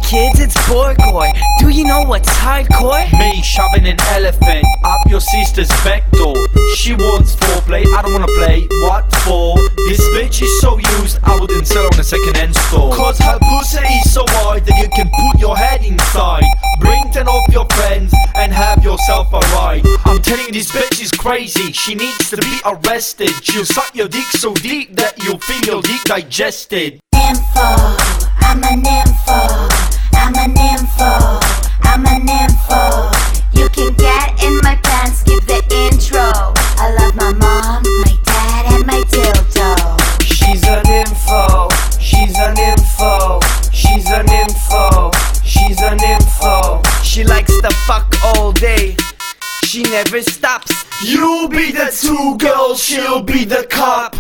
kids, it's Borgoy. Do you know what's hardcore? Me shoving an elephant up your sister's back door. She wants foreplay, I don't wanna play. What for? This bitch is so used, I wouldn't sell her on a second-hand store. Cause her pussy is so wide that you can put your head inside. Bring 10 of your friends and have yourself a ride. I'm telling you, this bitch is crazy, she needs to be arrested. She'll suck your dick so deep that you'll feel your dick digested. Nympho, I'm a nympho, I'm a nympho, I'm a nympho. You can get in my pants, give the intro. I love my mom, my dad, and my dildo. She's a nympho, she's a nympho, she's a nympho, she's a nympho. She likes to fuck all day, she never stops. You be the two girls, she'll be the cop.